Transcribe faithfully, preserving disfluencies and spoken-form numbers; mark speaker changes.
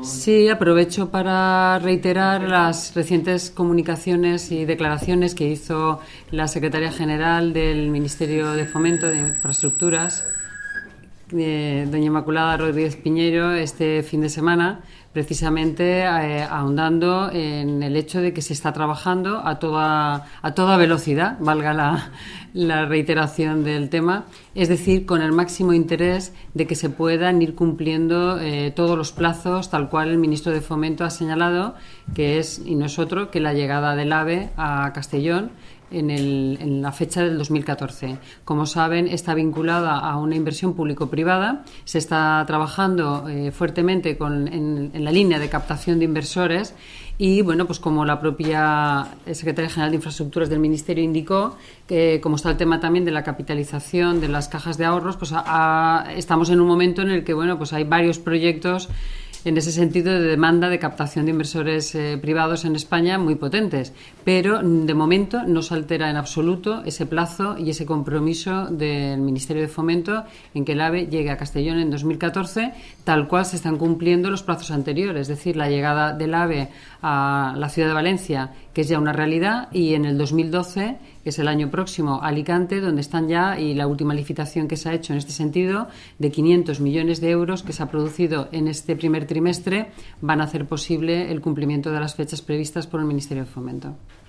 Speaker 1: Sí, aprovecho para reiterar las recientes comunicaciones y declaraciones que hizo la Secretaria General del Ministerio de Fomento de Infraestructuras, eh, doña Inmaculada Rodríguez Piñeiro, este fin de semana, precisamente eh, ahondando en el hecho de que se está trabajando a toda, a toda velocidad, valga la, la reiteración del tema, es decir, con el máximo interés de que se puedan ir cumpliendo eh, todos los plazos, tal cual el ministro de Fomento ha señalado, que es, y no es otro, que la llegada del AVE a Castellón En, el, en la fecha del dos mil catorce. Como saben, está vinculada a una inversión público-privada. Se está trabajando eh, fuertemente con, en, en la línea de captación de inversores y, bueno, pues como la propia Secretaria General de Infraestructuras del Ministerio indicó, que como está el tema también de la capitalización de las cajas de ahorros, pues a, a, estamos en un momento en el que, bueno, pues hay varios proyectos en ese sentido de demanda de captación de inversores eh, privados en España muy potentes, pero de momento no se altera en absoluto ese plazo y ese compromiso del Ministerio de Fomento en que el AVE llegue a Castellón en dos mil catorce, tal cual se están cumpliendo los plazos anteriores, es decir, la llegada del AVE a la ciudad de Valencia, que es ya una realidad, y en el dos mil doce, que es el año próximo, Alicante, donde están ya, y la última licitación que se ha hecho en este sentido, de quinientos millones de euros que se ha producido en este primer trimestre, van a hacer posible el cumplimiento de las fechas previstas por el Ministerio de Fomento.